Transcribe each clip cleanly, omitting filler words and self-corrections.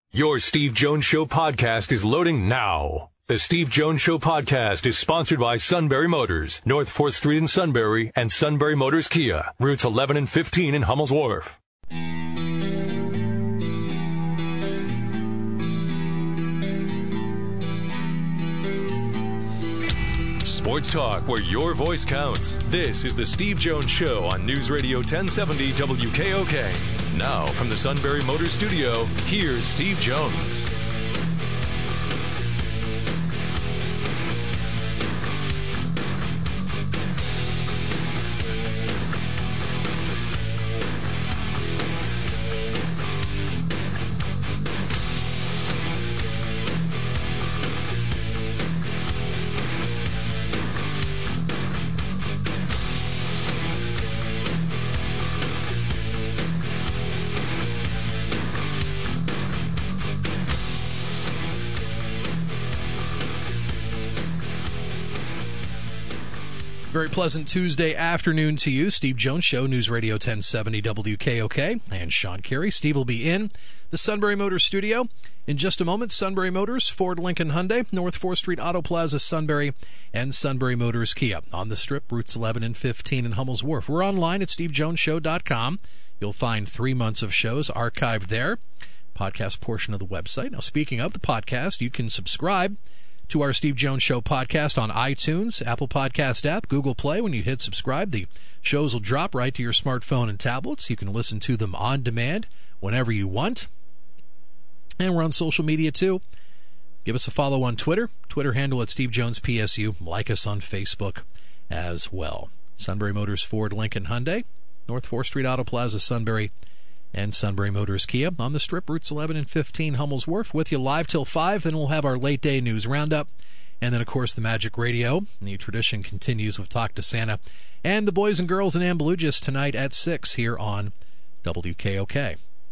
Your Steve Jones Show podcast is loading now. The Steve Jones Show podcast is sponsored by Sunbury Motors, North 4th Street in Sunbury, and Sunbury Motors Kia, routes 11 and 15 in Hummel's Wharf. Sports talk where your voice counts. This is the Steve Jones Show on News Radio 1070 WKOK. Now from the Sunbury Motors Studio, here's Steve Jones. Very pleasant Tuesday afternoon to you. Steve Jones Show, News Radio 1070 WKOK, and Sean Carey. Steve will be in the Sunbury Motors studio in just a moment. Sunbury Motors, Ford, Lincoln, Hyundai, North 4th Street Auto Plaza, Sunbury, and Sunbury Motors Kia. On the Strip, routes 11 and 15 in Hummel's Wharf. We're online at stevejonesshow.com. You'll find 3 months of shows archived there. Podcast portion of the website. Now, speaking of the podcast, you can subscribe to our Steve Jones Show podcast on iTunes, Apple Podcast app, Google Play. When you hit subscribe, the shows will drop right to your smartphone and tablets. You can listen to them on demand whenever you want. And we're on social media, too. Give us a follow on Twitter. Twitter handle at Steve Jones PSU. Like us on Facebook as well. Sunbury Motors, Ford, Lincoln, Hyundai, North 4th Street Auto Plaza, Sunbury, and Sunbury Motors Kia. On the Strip, routes 11 and 15, Hummel's Wharf, with you live till 5. Then we'll have our late day news roundup. And then, of course, the Magic Radio. The tradition continues with Talk to Santa and the boys and girls in Ambalujis tonight at 6 here on WKOK.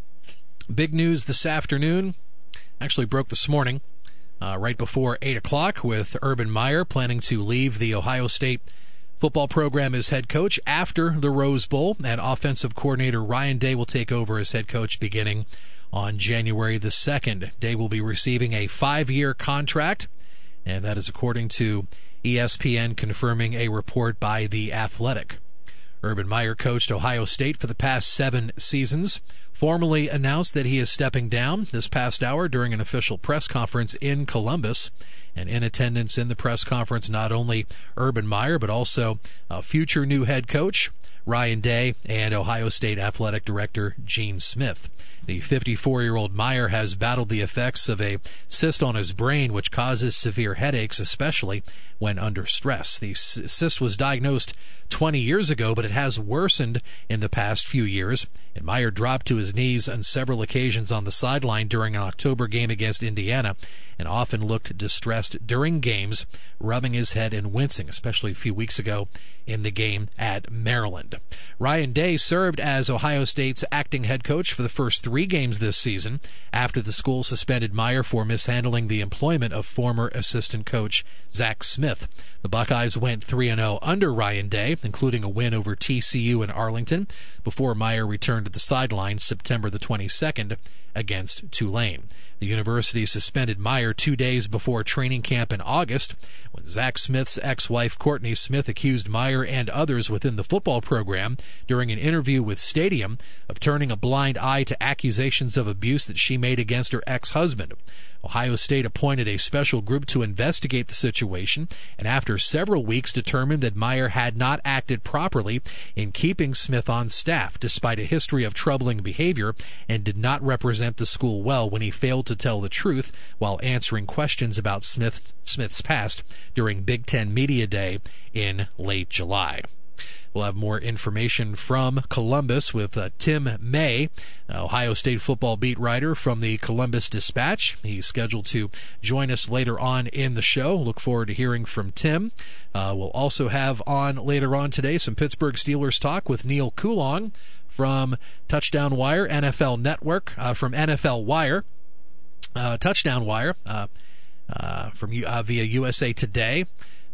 Big news this afternoon, actually broke this morning, right before 8 o'clock, with Urban Meyer planning to leave the Ohio State football program as head coach after the Rose Bowl, and offensive coordinator Ryan Day will take over as head coach beginning on January the 2nd. Day will be receiving a 5-year contract, and that is according to ESPN, confirming a report by The Athletic. Urban Meyer coached Ohio State for the past 7 seasons, formally announced that he is stepping down this past hour during an official press conference in Columbus. And in attendance in the press conference, not only Urban Meyer, but also future new head coach Ryan Day and Ohio State Athletic Director Gene Smith. The 54-year-old Meyer has battled the effects of a cyst on his brain, which causes severe headaches, especially when under stress. The cyst was diagnosed 20 years ago, but it has worsened in the past few years. And Meyer dropped to his knees on several occasions on the sideline during an October game against Indiana, and often looked distressed during games, rubbing his head and wincing, especially a few weeks ago in the game at Maryland. Ryan Day served as Ohio State's acting head coach for the first 3 games this season after the school suspended Meyer for mishandling the employment of former assistant coach Zach Smith. The Buckeyes went 3-0 under Ryan Day, including a win over TCU in Arlington, before Meyer returned to the sideline September the 22nd against Tulane. The university suspended Meyer 2 days before training camp in August, when Zach Smith's ex-wife Courtney Smith accused Meyer and others within the football program during an interview with Stadium of turning a blind eye to accusations of abuse that she made against her ex-husband. Ohio State appointed a special group to investigate the situation, and after several weeks determined that Meyer had not acted properly in keeping Smith on staff, despite a history of troubling behavior, and did not represent the school well when he failed to tell the truth while answering questions about Smith's past during Big Ten Media Day in late July. We'll have more information from Columbus with Tim May, Ohio State football beat writer from the Columbus Dispatch. He's scheduled to join us later on in the show. Look forward to hearing from Tim. We'll also have on later on today some Pittsburgh Steelers talk with Neil Coulon from Touchdown Wire, NFL Network, from NFL Wire, Touchdown Wire, from via USA Today.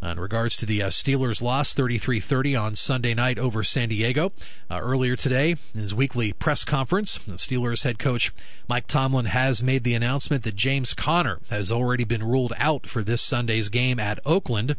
In regards to the Steelers' loss 33-30 on Sunday night over San Diego, earlier today in his weekly press conference, the Steelers head coach Mike Tomlin has made the announcement that James Conner has already been ruled out for this Sunday's game at Oakland.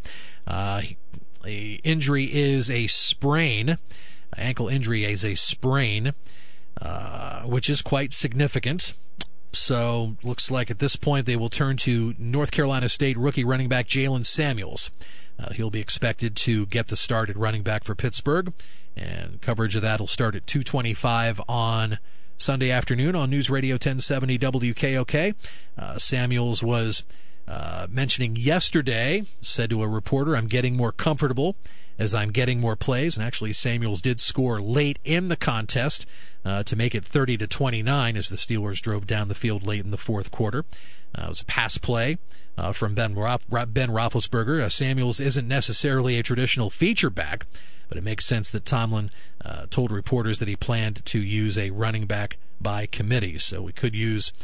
The injury is a sprain. Ankle injury is a sprain, which is quite significant. So looks like at this point they will turn to North Carolina State rookie running back Jalen Samuels. He'll be expected to get the start at running back for Pittsburgh, and coverage of that will start at 2:25 on Sunday afternoon on News Radio 1070 WKOK. Samuels was mentioning yesterday, said to a reporter, "I'm getting more comfortable as I'm getting more plays." And actually Samuels did score late in the contest to make it 30-29 as the Steelers drove down the field late in the fourth quarter. It was a pass play from Ben Roethlisberger. Samuels isn't necessarily a traditional feature back, but it makes sense that Tomlin told reporters that he planned to use a running back by committee. So we could use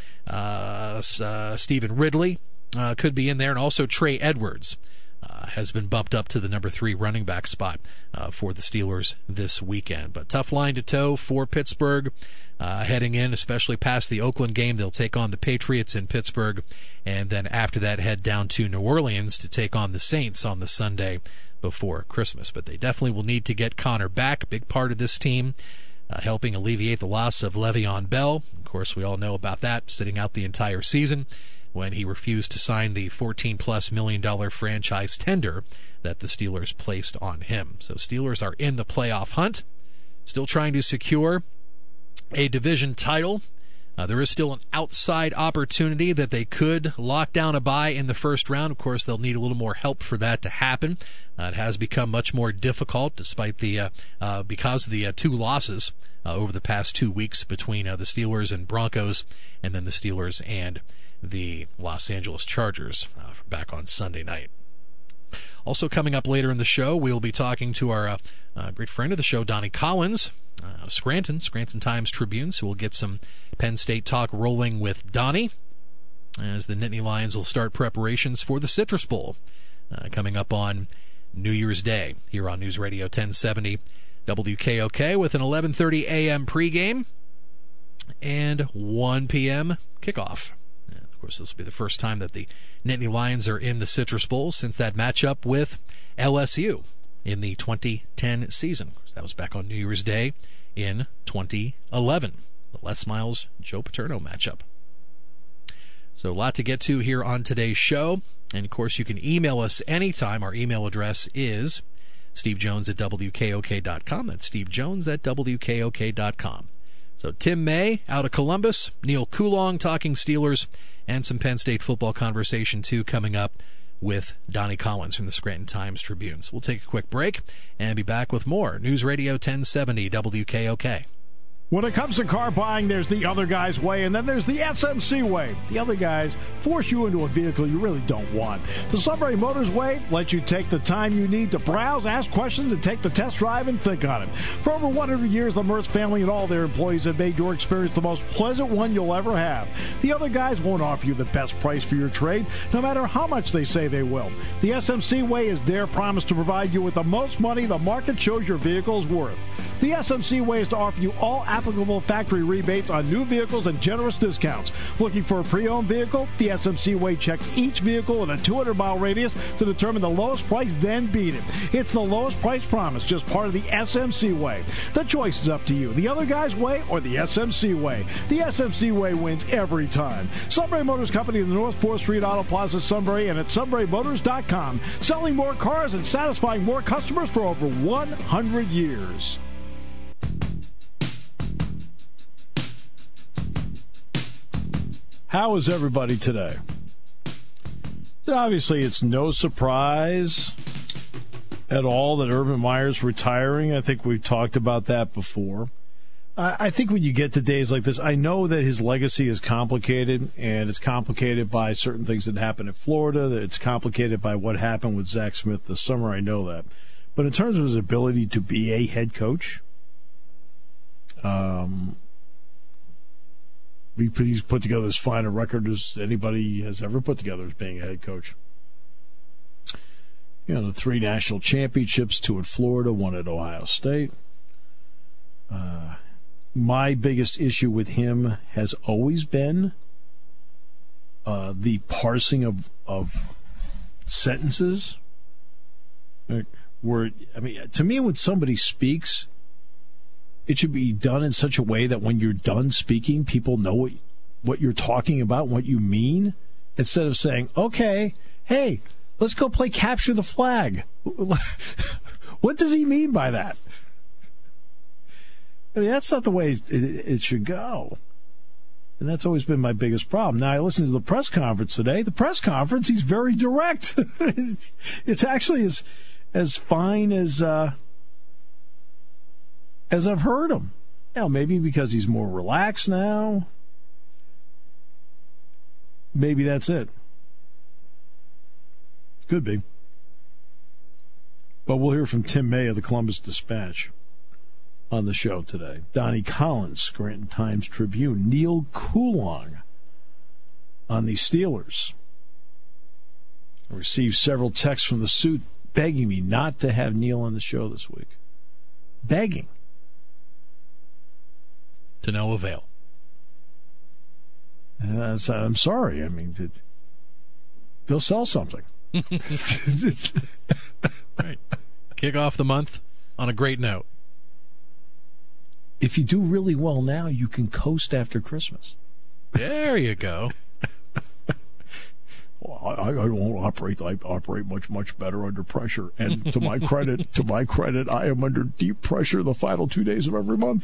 Stephen Ridley, could be in there, and also Trey Edwards has been bumped up to the number 3 running back spot for the Steelers this weekend. But tough line to toe for Pittsburgh heading in, especially past the Oakland game. They'll take on the Patriots in Pittsburgh, and then after that head down to New Orleans to take on the Saints on the Sunday before Christmas. But they definitely will need to get Conner back, big part of this team, helping alleviate the loss of Le'Veon Bell. Of course, we all know about that, sitting out the entire season when he refused to sign the $14+ million franchise tender that the Steelers placed on him. So Steelers are in the playoff hunt, still trying to secure a division title. There is still an outside opportunity that they could lock down a bye in the first round. Of course, they'll need a little more help for that to happen. It has become much more difficult despite because of the 2 losses over the past 2 weeks between the Steelers and Broncos, and then the Steelers and the Los Angeles Chargers back on Sunday night. Also coming up later in the show, we'll be talking to our great friend of the show, Donnie Collins, Scranton Times-Tribune. So we'll get some Penn State talk rolling with Donnie as the Nittany Lions will start preparations for the Citrus Bowl coming up on New Year's Day here on News Radio 1070 WKOK with an 11:30 a.m. pregame and 1 p.m. kickoff. Of course, this will be the first time that the Nittany Lions are in the Citrus Bowl since that matchup with LSU in the 2010 season. That was back on New Year's Day in 2011, the Les Miles, Joe Paterno matchup. So a lot to get to here on today's show. And, of course, you can email us anytime. Our email address is stevejones@wkok.com. That's stevejones@wkok.com. So Tim May out of Columbus, Neil Coulong talking Steelers, and some Penn State football conversation, too, coming up with Donnie Collins from the Scranton Times-Tribune. So we'll take a quick break and be back with more News Radio 1070 WKOK. When it comes to car buying, there's the other guy's way, and then there's the SMC way. The other guys force you into a vehicle you really don't want. The Sunbury Motors way lets you take the time you need to browse, ask questions, and take the test drive and think on it. For over 100 years, the Mertz family and all their employees have made your experience the most pleasant one you'll ever have. The other guys won't offer you the best price for your trade, no matter how much they say they will. The SMC way is their promise to provide you with the most money the market shows your vehicle is worth. The SMC way is to offer you all applicable factory rebates on new vehicles and generous discounts. Looking for a pre-owned vehicle? The SMC way checks each vehicle in a 200-mile radius to determine the lowest price, then beat it. It's the lowest price promise, just part of the SMC way. The choice is up to you, the other guy's way or the SMC way. The SMC way wins every time. Sunbury Motors Company in the North 4th Street Auto Plaza, Sunbury, and at sunburymotors.com. Selling more cars and satisfying more customers for over 100 years. How is everybody today? Obviously, it's no surprise at all that Urban Meyer's retiring. I think we've talked about that before. I think when you get to days like this, I know that his legacy is complicated, and it's complicated by certain things that happened in Florida. That it's complicated by what happened with Zach Smith this summer. I know that. But in terms of his ability to be a head coach, he's put together as fine a record as anybody has ever put together as being a head coach. the 3 national championships, 2 at Florida, 1 at Ohio State. My biggest issue with him has always been the parsing of sentences. Where, to me, when somebody speaks, it should be done in such a way that when you're done speaking, people know what you're talking about, what you mean, instead of saying, okay, hey, let's go play capture the flag. What does he mean by that? That's not the way it should go. And that's always been my biggest problem. Now, I listened to the press conference today. The press conference, he's very direct. It's actually as fine as I've heard him. Maybe because he's more relaxed now. Maybe that's it. Could be. But we'll hear from Tim May of the Columbus Dispatch on the show today. Donnie Collins, Scranton Times-Tribune. Neil Coulong on the Steelers. I received several texts from the suit begging me not to have Neil on the show this week. Begging. To no avail. I'm sorry. Go sell something. Right. Kick off the month on a great note. If you do really well now, you can coast after Christmas. There you go. Well, I don't operate. I operate much better under pressure. And to my credit, I am under deep pressure the final 2 days of every month.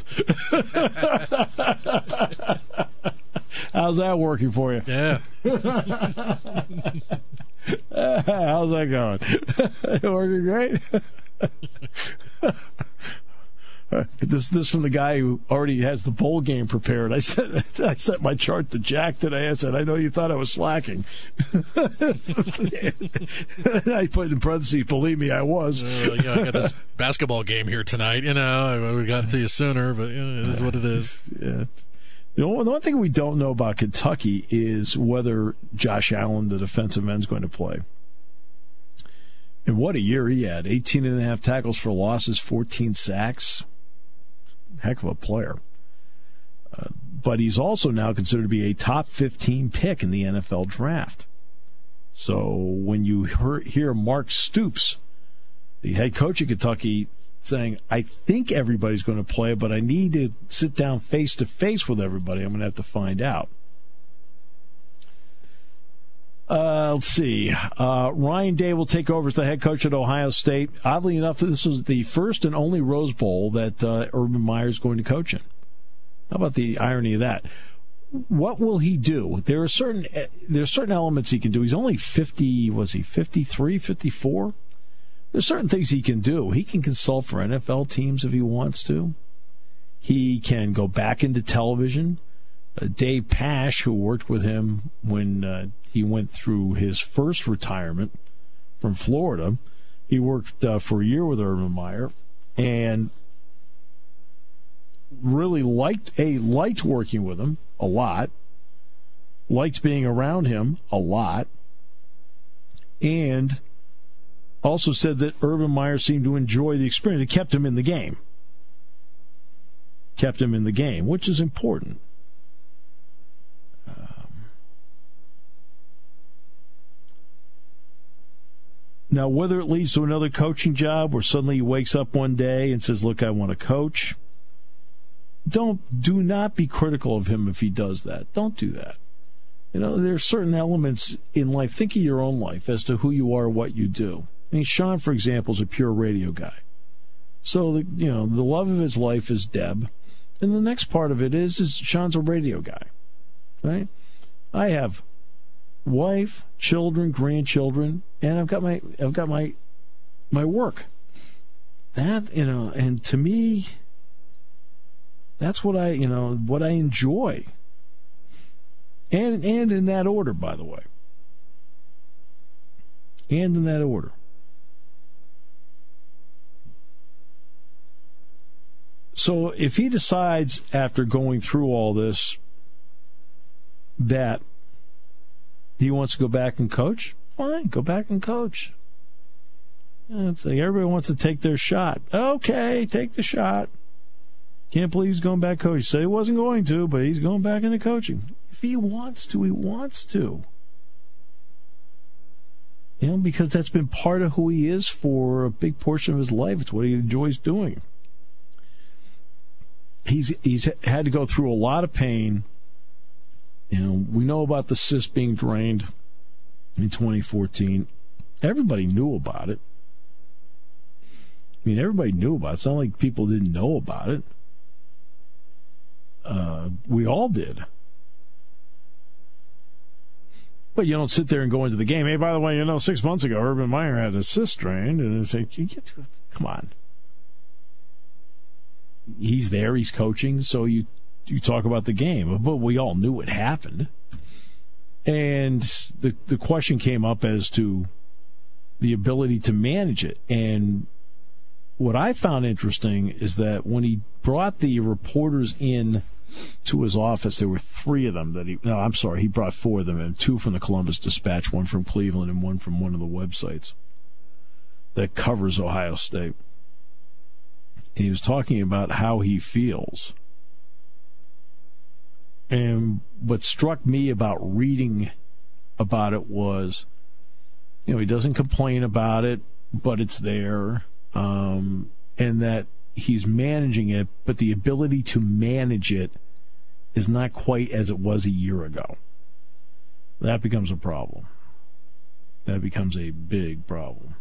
How's that working for you? Yeah. How's that going? Working great. This from the guy who already has the bowl game prepared. I sent my chart to Jack today. I said, I know you thought I was slacking. I put in parentheses, believe me, I was. I got this basketball game here tonight. We got to you sooner, but it is what it is. Yeah. The one thing we don't know about Kentucky is whether Josh Allen, the defensive end, is going to play. And what a year he had. 18.5 tackles for losses, 14 sacks. Heck of a player. But he's also now considered to be a top 15 pick in the NFL draft. So when you hear Mark Stoops, the head coach of Kentucky, saying, I think everybody's going to play, but I need to sit down face-to-face with everybody, I'm going to have to find out. Let's see. Ryan Day will take over as the head coach at Ohio State. Oddly enough, this was the first and only Rose Bowl that Urban Meyer is going to coach in. How about the irony of that? What will he do? There are certain elements he can do. He's only 50, was he 53, 54? There's certain things he can do. He can consult for NFL teams if he wants to. He can go back into television. Dave Pasch, who worked with him when he went through his first retirement from Florida, he worked for a year with Urban Meyer and really liked working with him a lot, liked being around him a lot, and also said that Urban Meyer seemed to enjoy the experience. It kept him in the game. Which is important. Now, whether it leads to another coaching job where suddenly he wakes up one day and says, look, I want to coach, do not be critical of him if he does that. Don't do that. There are certain elements in life. Think of your own life as to who you are, what you do. Sean, for example, is a pure radio guy. So, the love of his life is Deb. And the next part of it is Sean's a radio guy, right? I have wife, children, grandchildren, and I've got my work. That, and to me, that's what I enjoy. And in that order, by the way. And in that order. So if he decides after going through all this that he wants to go back and coach, fine, go back and coach. It's like everybody wants to take their shot. Okay, take the shot. Can't believe he's going back coaching. Said he wasn't going to, but he's going back into coaching. If he wants to, he wants to. Because that's been part of who he is for a big portion of his life. It's what he enjoys doing. He's had to go through a lot of pain. We know about the cyst being drained in 2014. Everybody knew about it. Everybody knew about it. It's not like people didn't know about it. We all did. But you don't sit there and go into the game. Hey, by the way, 6 months ago, Urban Meyer had a cyst drained, and it's like, come on. He's there, he's coaching, so you talk about the game. But we all knew it happened. And the question came up as to the ability to manage it. And what I found interesting is that when he brought the reporters in to his office, there were 3 of them he brought 4 of them in, 2 from the Columbus Dispatch, 1 from Cleveland, and 1 from one of the websites that covers Ohio State. And he was talking about how he feels. And what struck me about reading about it was, he doesn't complain about it, but it's there, and that he's managing it, but the ability to manage it is not quite as it was a year ago. That becomes a problem. That becomes a big problem.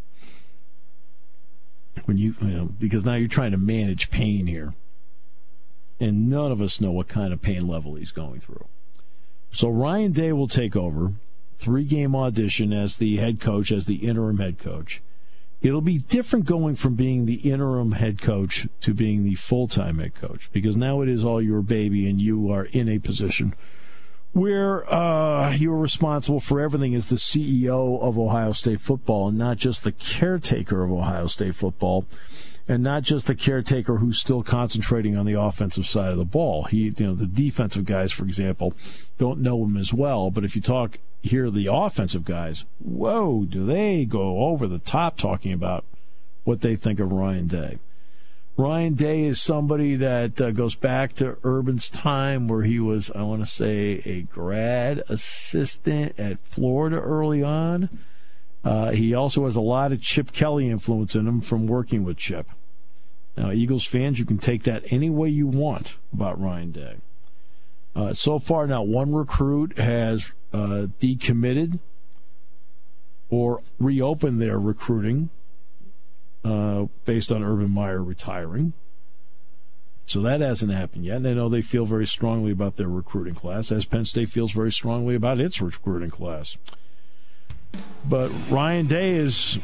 When because now you're trying to manage pain here. And none of us know what kind of pain level he's going through. So Ryan Day will take over, 3-game audition as the head coach, as the interim head coach. It'll be different going from being the interim head coach to being the full-time head coach, because now it is all your baby and you are in a position where you're responsible for everything as the CEO of Ohio State football, and not just the caretaker of Ohio State football, and not just the caretaker who's still concentrating on the offensive side of the ball. The defensive guys, for example, don't know him as well, but if you hear the offensive guys, whoa, do they go over the top talking about what they think of Ryan Day. Ryan Day is somebody that goes back to Urban's time where he was, I want to say, a grad assistant at Florida early on. He also has a lot of Chip Kelly influence in him from working with Chip. Now, Eagles fans, you can take that any way you want about Ryan Day. So far, now, 1 recruit has decommitted or reopened their recruiting based on Urban Meyer retiring. So that hasn't happened yet. And I know they feel very strongly about their recruiting class, as Penn State feels very strongly about its recruiting class. But Ryan Day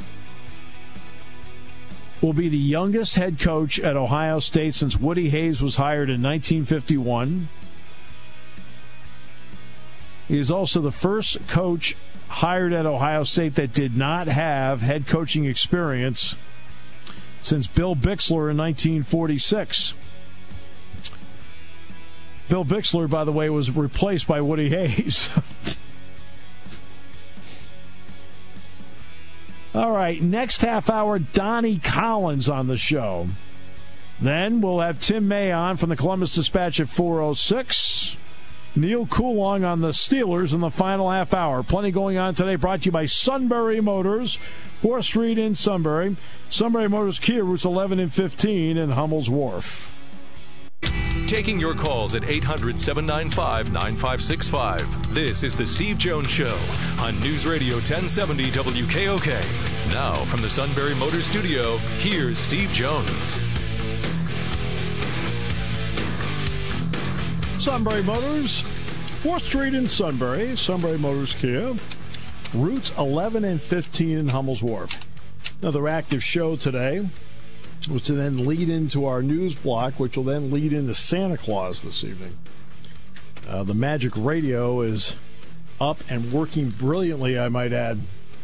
will be the youngest head coach at Ohio State since Woody Hayes was hired in 1951. He is also the first coach hired at Ohio State that did not have head coaching experience since Bill Bixler in 1946. Bill Bixler, by the way, was replaced by Woody Hayes. All right, next half hour, Donnie Collins on the show. Then we'll have Tim May on from the Columbus Dispatch at 4:06. Neil Coulong on the Steelers in the final half hour. Plenty going on today, brought to you by Sunbury Motors, 4th Street in Sunbury. Sunbury Motors Kia, routes 11 and 15 in Hummel's Wharf. Taking your calls at 800-795-9565. This is the Steve Jones Show on News Radio 1070 WKOK. Now from the Sunbury Motors Studio, here's Steve Jones. Sunbury Motors, 4th Street in Sunbury. Sunbury Motors Kia, routes 11 and 15 in Hummel's Wharf. Another active show today, which will then lead into our news block, which will then lead into Santa Claus this evening. The Magic Radio is up and working brilliantly, I might add.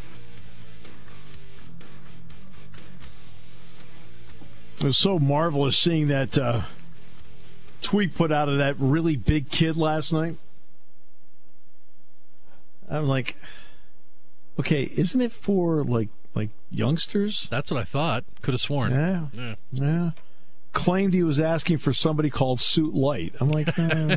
It was so marvelous seeing that tweet put out of that really big kid last night. I'm like, okay, isn't it for, like, like youngsters. That's what I thought. Could have sworn. Yeah. Claimed he was asking for somebody called Suit Light. I'm like,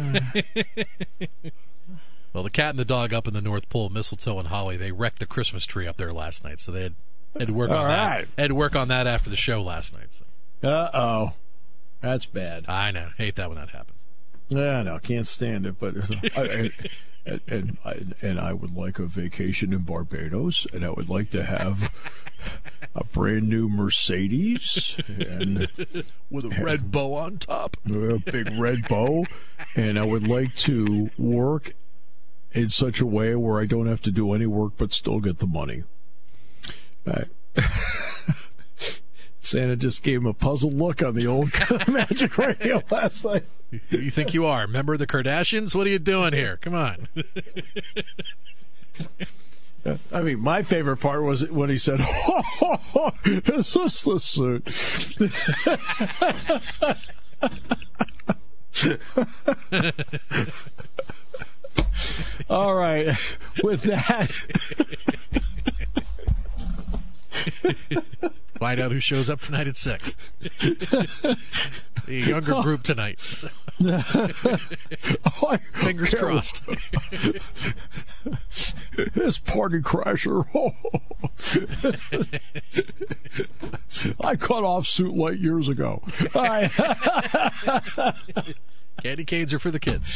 Well, the cat and the dog up in the North Pole, mistletoe and holly, they wrecked the Christmas tree up there last night, so they had to work on that. Had to work on that after the show last night. So. Uh-oh. That's bad. I know. Hate that when that happens. Yeah, no, can't stand it. But and I would like a vacation in Barbados, and I would like to have a brand new Mercedes and with a red bow on top. A big red bow, and I would like to work in such a way where I don't have to do any work but still get the money. Santa just gave him a puzzled look on the old Magic Radio last night. Who do you think you are? Member of the Kardashians? What are you doing here? Come on. I mean, my favorite part was when he said, is this the suit? All right. With that... Find out who shows up tonight at 6. The younger group tonight. Fingers crossed. This party crasher. I cut off Suit Light years ago. Candy canes are for the kids.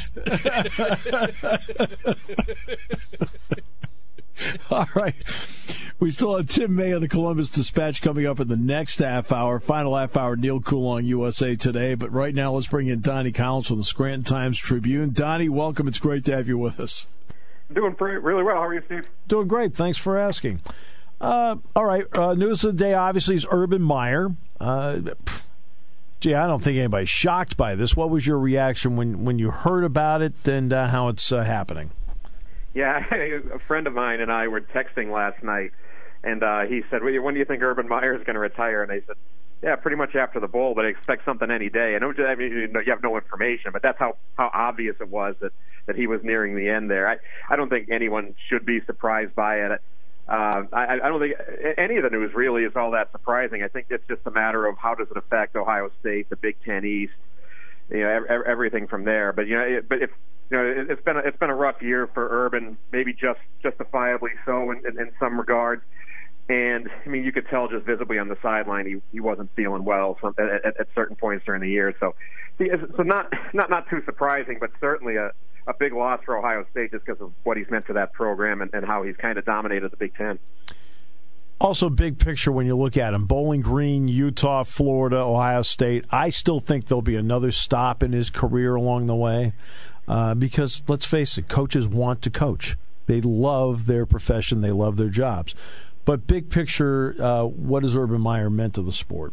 All right. We still have Tim May of the Columbus Dispatch coming up in the next half hour. Final half hour, Neil Coulon, USA Today. But right now, let's bring in Donnie Collins from the Scranton Times-Tribune. Donnie, welcome. It's great to have you with us. Doing really well. How are you, Steve? Doing great. Thanks for asking. All right. News of the day, obviously, is Urban Meyer. Gee, I don't think anybody's shocked by this. What was your reaction when you heard about it and how it's happening? Yeah, a friend of mine and I were texting last night, and he said, when do you think Urban Meyer is going to retire? And I said, yeah, pretty much after the bowl, but I expect something any day. And I mean, you have no information, but that's how obvious it was that he was nearing the end there. I don't think anyone should be surprised by it. I don't think any of the news really is all that surprising. I think it's just a matter of how does it affect Ohio State, the Big Ten East, everything from there. But it's been a rough year for Urban, maybe justifiably so in some regards. And I mean, you could tell just visibly on the sideline he wasn't feeling well at certain points during the year. So not too surprising, but certainly a big loss for Ohio State just because of what he's meant to that program and how he's kind of dominated the Big Ten. Also, big picture when you look at him, Bowling Green, Utah, Florida, Ohio State, I still think there'll be another stop in his career along the way because, let's face it, coaches want to coach. They love their profession. They love their jobs. But big picture, what has Urban Meyer meant to the sport?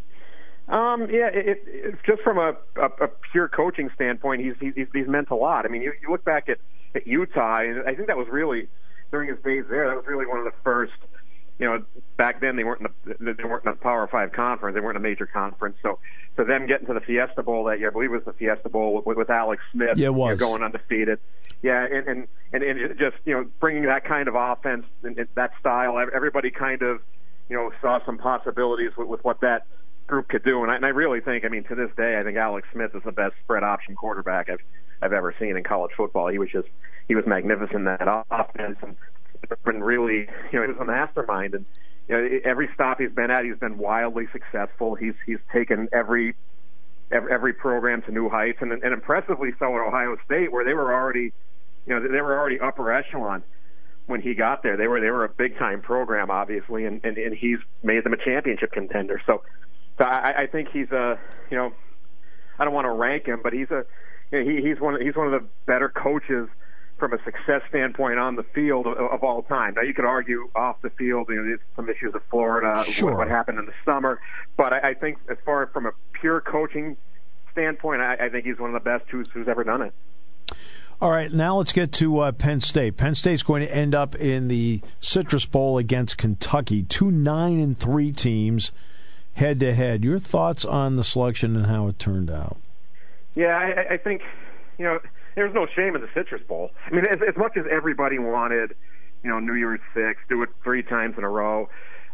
It's just from a pure coaching standpoint, he's meant a lot. I mean, you look back at Utah, and I think that was really, during his days there, that was really one of the first. Back then they weren't in a Power 5 conference. They weren't in a major conference. So for them getting to the Fiesta Bowl that year, I believe it was the Fiesta Bowl with Alex Smith, yeah, it was. Going undefeated. Yeah, and just bringing that kind of offense and that style, everybody kind of saw some possibilities with what that group could do. And I really think, I mean, to this day, I think Alex Smith is the best spread option quarterback I've ever seen in college football. He was magnificent in that offense. And really, he was a mastermind, and every stop he's been at, he's been wildly successful. He's taken every program to new heights, and impressively so at Ohio State, where they were already upper echelon when he got there. They were a big time program, obviously, and he's made them a championship contender. So I think he's I don't want to rank him, but he's one of the better coaches from a success standpoint on the field of all time. Now, you could argue off the field, there's some issues of Florida, sure, what happened in the summer. But I think as far from a pure coaching standpoint, I think he's one of the best who's ever done it. All right, now let's get to Penn State. Penn State's going to end up in the Citrus Bowl against Kentucky. 2 9-3 teams head-to-head. Your thoughts on the selection and how it turned out? Yeah, I think, there's no shame in the Citrus Bowl. I mean, as much as everybody wanted, New Year's Six, do it 3 times in a row,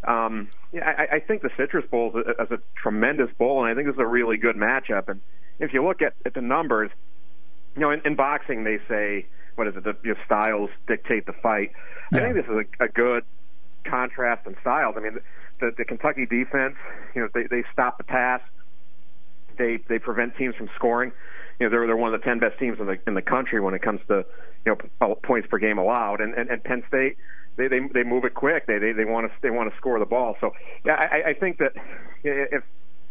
I think the Citrus Bowl is a tremendous bowl, and I think this is a really good matchup. And if you look at the numbers, in boxing they say, what is it? Your styles dictate the fight. Yeah. I think this is a good contrast in styles. I mean, the Kentucky defense, they stop the pass, they prevent teams from scoring. They're one of the 10 best teams in the country when it comes to points per game allowed. And Penn State, they move it quick. They want to score the ball. So yeah, I think that if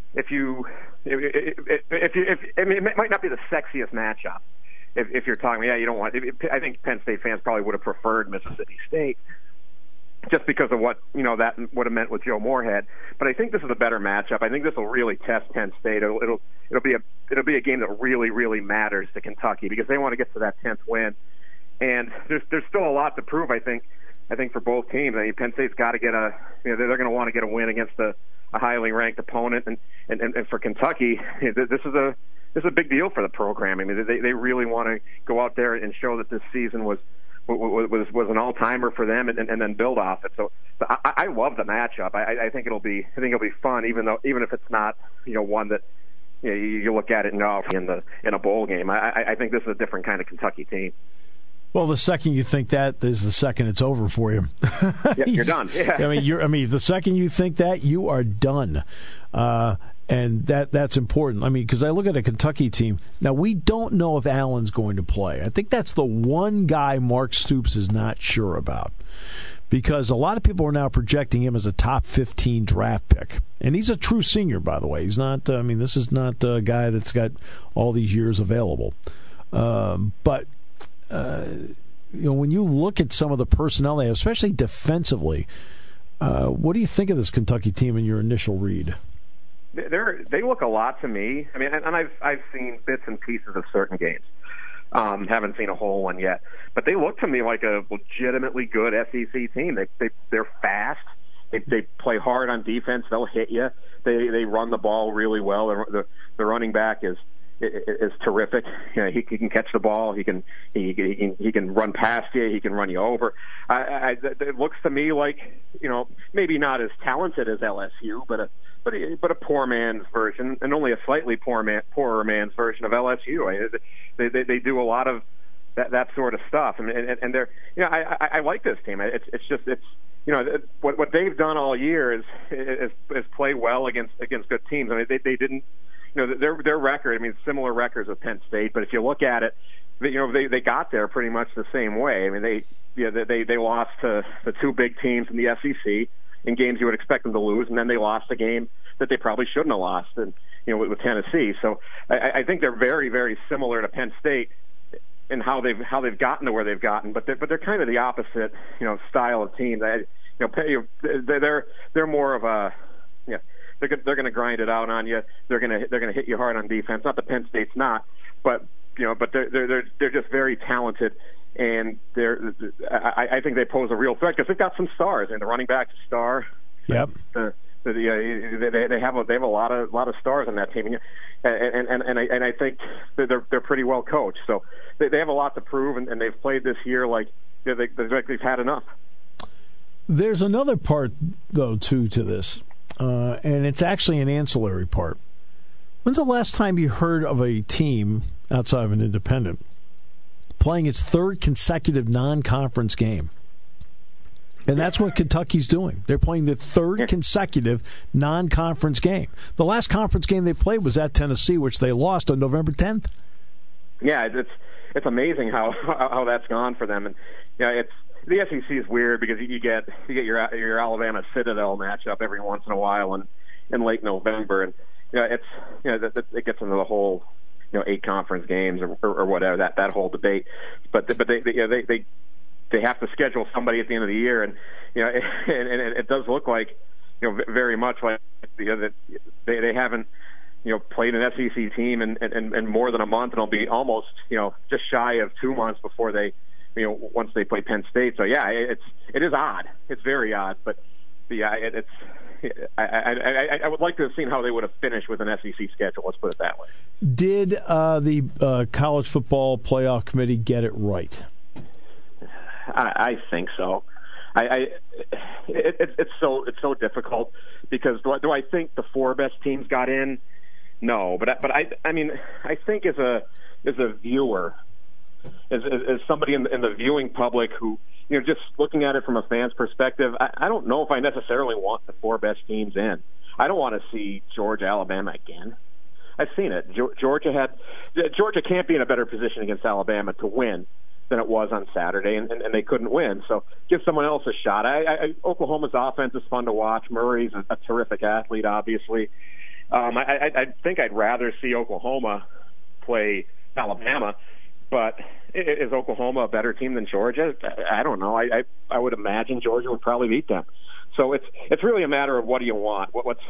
it might not be the sexiest matchup. If you're talking, you don't want. I think Penn State fans probably would have preferred Mississippi State, just because of what that would have meant with Joe Moorhead. But I think this is a better matchup. I think this will really test Penn State. It'll be a game that really, really matters to Kentucky because they want to get to that 10th win. And there's still a lot to prove. I think for both teams. I mean, Penn State's got to get they're going to want to get a win against a highly ranked opponent, and for Kentucky, this is a big deal for the program. I mean, they really want to go out there and show that this season was an all-timer for them, and then build off it. So I love the matchup. I think it'll be fun, even if it's not one that you look at it and in a bowl game. I think this is a different kind of Kentucky team. Well, the second you think that is the second it's over for you. Yeah, you're done. Yeah. I mean, the second you think that, you are done. And that's important. I mean, because I look at a Kentucky team. Now, we don't know if Allen's going to play. I think that's the one guy Mark Stoops is not sure about. Because a lot of people are now projecting him as a top 15 draft pick. And he's a true senior, by the way. He's not, this is not a guy that's got all these years available. But when you look at some of the personnel they have, especially defensively, what do you think of this Kentucky team in your initial read? They look a lot to me. I mean, and I've seen bits and pieces of certain games. Haven't seen a whole one yet, but they look to me like a legitimately good SEC team. They're fast. They play hard on defense. They'll hit you. They run the ball really well. The running back is terrific. He can catch the ball. He can run past you. He can run you over. It looks to me like maybe not as talented as LSU, but a poor man's version, and only a slightly poorer man's version of LSU. They do a lot of that sort of stuff, and they're I like this team. It's what they've done all year is play well against good teams. I mean, they didn't. Their record, I mean, similar records with Penn State, but if you look at it, they got there pretty much the same way. I mean, they lost to the two big teams in the SEC in games you would expect them to lose, and then they lost a game that they probably shouldn't have lost, and with Tennessee. So I think they're very, very similar to Penn State in how they've gotten to where they've gotten, but they're kind of the opposite, style of team. They're more of a They're going to grind it out on you. They're going to hit you hard on defense. Not that Penn State's not, but they're just very talented, and I think they pose a real threat because they've got some stars. And the running back's a star. Yep. They have a lot of stars on that team, and I think they're pretty well coached. So they have a lot to prove, and they've played this year like they've had enough. There's another part though to this. And it's actually an ancillary part. When's the last time you heard of a team outside of an independent playing its third consecutive non-conference game? And that's what Kentucky's doing. They're playing the third consecutive non-conference game. The last conference game they played was at Tennessee, which they lost on November 10th. Yeah, it's amazing how that's gone for them. And the SEC is weird because you get your Alabama Citadel matchup every once in a while in late November, and it gets into the whole 8 conference games or whatever that whole debate. But they have to schedule somebody at the end of the year, and and it does look like very much like that they haven't played an SEC team in more than a month, and it'll be almost just shy of 2 months before they. Once they play Penn State. So yeah, it is odd. It's very odd, but it's. I would like to have seen how they would have finished with an SEC schedule. Let's put it that way. Did the College Football Playoff Committee get it right? I think so. It's so difficult because do I think the 4 best teams got in? No, but I mean I think as a viewer, as somebody in the viewing public who, you know, just looking at it from a fan's perspective, I don't know if I necessarily want the 4 best teams in. I don't want to see Georgia, Alabama again. I've seen it. Georgia can't be in a better position against Alabama to win than it was on Saturday, and they couldn't win. So give someone else a shot. Oklahoma's offense is fun to watch. Murray's a terrific athlete, obviously. I think I'd rather see Oklahoma play Alabama, but is Oklahoma a better team than Georgia? I don't know. I would imagine Georgia would probably beat them. So it's really a matter of what do you want? What's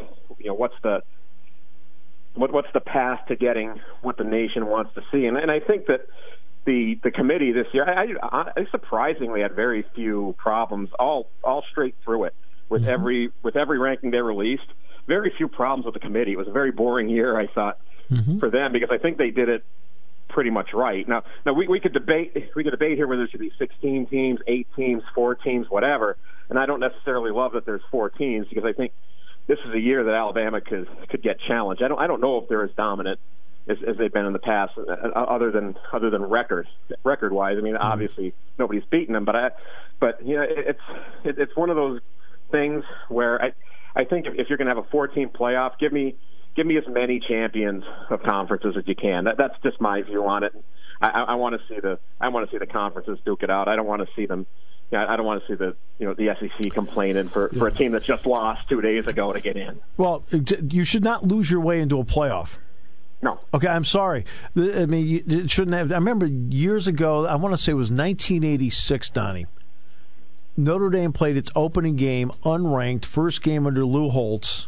the path to getting what the nation wants to see? And I think that the committee this year, I surprisingly had very few problems all straight through it with every ranking they released. Very few problems with the committee. It was a very boring year, I thought, for them, because I think they did it pretty much right. Now we could debate here whether there should be 16 teams, 8 teams, 4 teams, whatever. And I don't necessarily love that there's 4 teams, because I think this is a year that Alabama could get challenged. I don't know if they're as dominant as they've been in the past, other than record wise. I mean, obviously nobody's beaten them, but you know, it's one of those things where I think if you're going to have a 4-team playoff, give me as many champions of conferences as you can. That's just my view on it. I want to see the conferences duke it out. I don't want to see them. I don't want to see the SEC complaining for a team that just lost 2 days ago to get in. Well, you should not lose your way into a playoff. No. Okay, I'm sorry. I mean, it shouldn't have. I remember years ago, I want to say it was 1986, Donnie. Notre Dame played its opening game unranked, first game under Lou Holtz,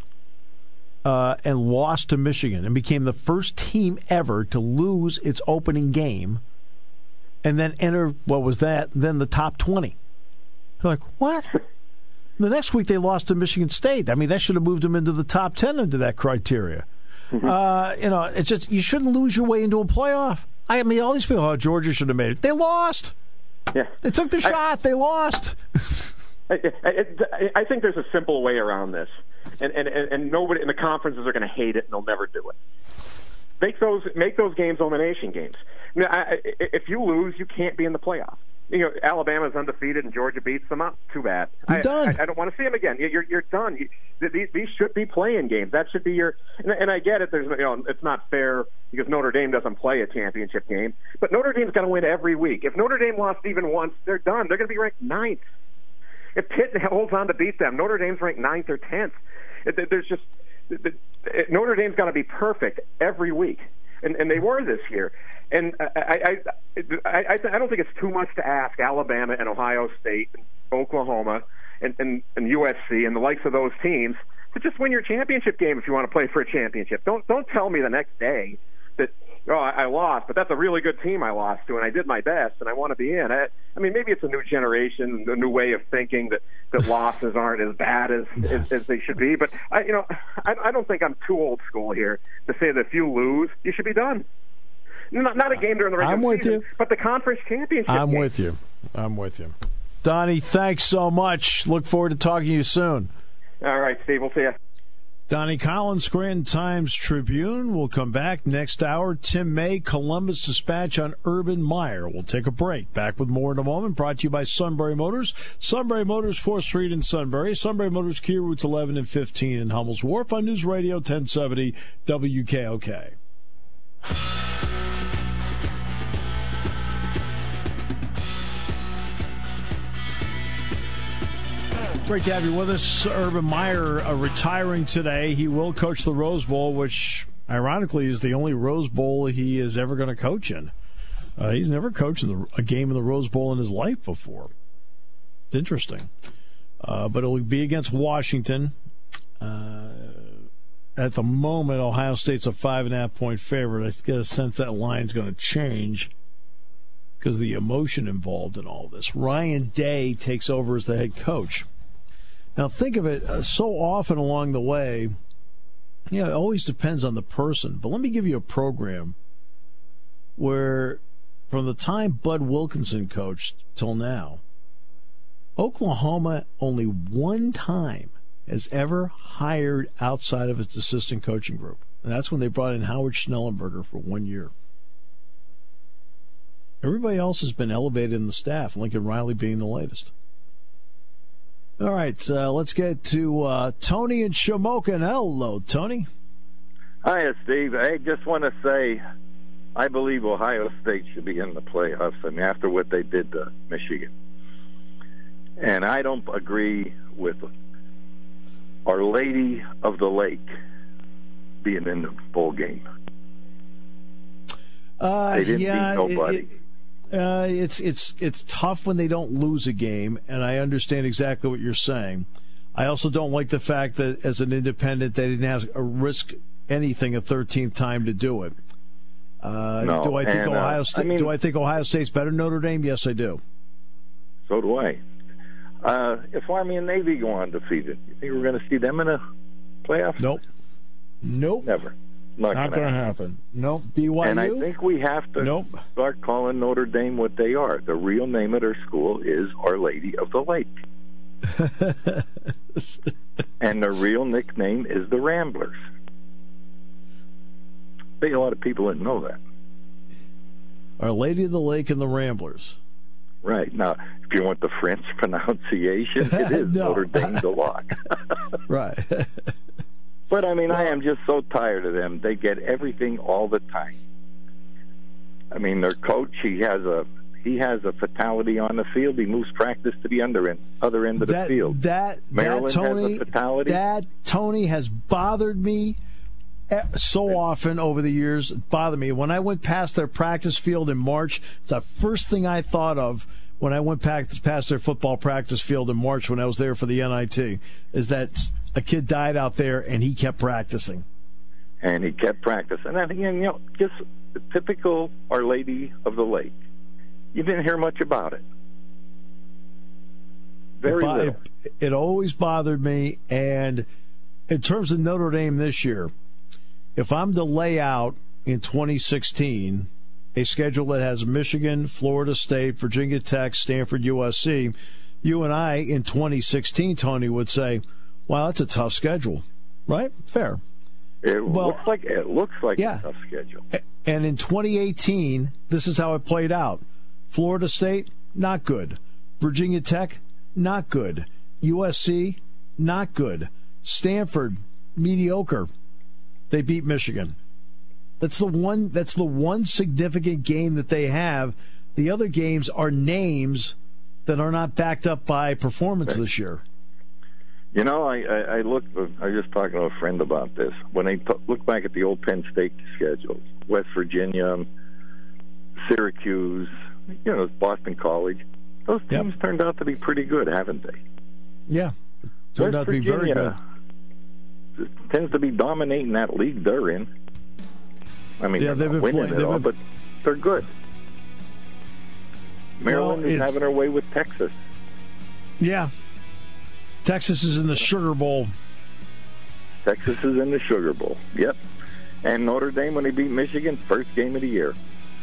and lost to Michigan, and became the first team ever to lose its opening game and then enter, then the top 20. You're like, what? The next week they lost to Michigan State. I mean, that should have moved them into the top 10 under that criteria. It's just, you shouldn't lose your way into a playoff. I mean, all these people, Georgia should have made it. They lost. Yeah. They took the shot. They lost. I think there's a simple way around this, and nobody in the conferences are going to hate it, and they'll never do it. Make those games elimination games. If you lose, you can't be in the playoff. You know, Alabama's undefeated and Georgia beats them up. Too bad. You're done. I don't want to see them again. You're done. These should be playing games. That should be your. And I get it. It's not fair because Notre Dame doesn't play a championship game. But Notre Dame's got to win every week. If Notre Dame lost even once, they're done. They're going to be ranked 9th. If Pitt holds on to beat them, Notre Dame's ranked 9th or 10th. Notre Dame's got to be perfect every week, and they were this year. And I don't think it's too much to ask Alabama and Ohio State, and Oklahoma, and USC, and the likes of those teams to just win your championship game if you want to play for a championship. Don't tell me the next day that I lost, but that's a really good team I lost to, and I did my best, and I want to be in. I mean, maybe it's a new generation, a new way of thinking that losses aren't as bad as they should be. But I don't think I'm too old school here to say that if you lose, you should be done. Not a game during the regular season, but the conference championship game. I'm with you. Donnie, thanks so much. Look forward to talking to you soon. All right, Steve. We'll see you. Donnie Collins, Scranton Times-Tribune. We'll come back next hour. Tim May, Columbus Dispatch on Urban Meyer. We'll take a break. Back with more in a moment. Brought to you by Sunbury Motors. Sunbury Motors, 4th Street in Sunbury. Sunbury Motors, Kia Routes 11 and 15 in Hummel's Wharf on News Radio 1070 WKOK. Great to have you with us. Urban Meyer retiring today. He will coach the Rose Bowl, which ironically is the only Rose Bowl he is ever going to coach in. He's never coached a game in the Rose Bowl in his life before. It's interesting. But it'll be against Washington. At the moment, Ohio State's a 5.5-point favorite. I get a sense that line's going to change because of the emotion involved in all this. Ryan Day takes over as the head coach. Now, think of it, so often along the way, it always depends on the person. But let me give you a program where from the time Bud Wilkinson coached till now, Oklahoma only one time has ever hired outside of its assistant coaching group. And that's when they brought in Howard Schnellenberger for 1 year. Everybody else has been elevated in the staff, Lincoln Riley being the latest. All right, let's get to Tony in Shamokin. Hello, Tony. Hi, Steve. I just want to say I believe Ohio State should be in the playoffs. I mean, after what they did to Michigan. And I don't agree with Our Lady of the Lake being in the bowl game. They didn't beat nobody. It's tough when they don't lose a game, and I understand exactly what you're saying. I also don't like the fact that as an independent they didn't have to risk anything a 13th time to do it. No. Do I think Ohio State? Do I think Ohio State's better than Notre Dame? Yes, I do. So do I. If Army and Navy go undefeated, you think we're going to see them in a playoff? Nope. Never. Not going to happen. Nope. BYU? And I think we have to start calling Notre Dame what they are. The real name of their school is Our Lady of the Lake. And their real nickname is the Ramblers. I think a lot of people didn't know that. Our Lady of the Lake and the Ramblers. Right. Now, if you want the French pronunciation, it is Notre Dame de Lac. Right. But, I mean, I am just so tired of them. They get everything all the time. I mean, their coach, he has a fatality on the field. He moves practice to the other end of the field. Maryland has a fatality. That, Tony, has bothered me so often over the years. It bothered me. When I went past their practice field in March, it's the first thing I thought of when I went past their football practice field in March when I was there for the NIT, is that a kid died out there and he kept practicing. And he kept practicing. And again, just the typical Our Lady of the Lake. You didn't hear much about it. Very little. It always bothered me. And in terms of Notre Dame this year, if I'm to lay out in 2016 a schedule that has Michigan, Florida State, Virginia Tech, Stanford, USC, you and I in 2016, Tony, would say, wow, that's a tough schedule, right? Fair. It looks like a tough schedule. And in 2018, this is how it played out. Florida State, not good. Virginia Tech, not good. USC, not good. Stanford, mediocre. They beat Michigan. That's the one significant game that they have. The other games are names that are not backed up by performance this year. I was just talking to a friend about this. When they look back at the old Penn State schedules, West Virginia, Syracuse, Boston College, those teams turned out to be pretty good, haven't they? Yeah. Turned out to be very good. Tends to be dominating that league they're in. I mean, they're not winning it all, but they're good. Maryland is having their way with Texas. Yeah. Texas is in the Sugar Bowl. Texas is in the Sugar Bowl, yep. And Notre Dame, when they beat Michigan, first game of the year.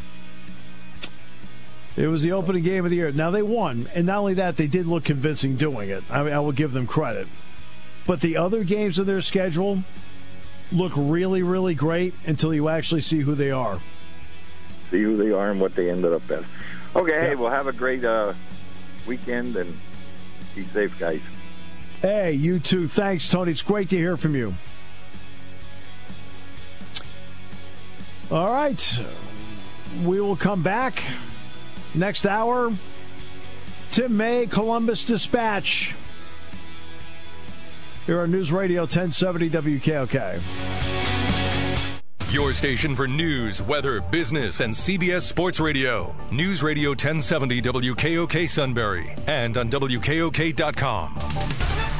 It was the opening game of the year. Now, they won, and not only that, they did look convincing doing it. I will give them credit. But the other games of their schedule look really, really great until you actually see who they are. See who they are and what they ended up as. Okay, hey, we'll have a great weekend, and be safe, guys. Hey, you too. Thanks, Tony. It's great to hear from you. All right. We will come back next hour. Tim May, Columbus Dispatch. Here on News Radio 1070 WKOK. Your station for news, weather, business, and CBS Sports Radio. News Radio 1070 WKOK Sunbury and on WKOK.com.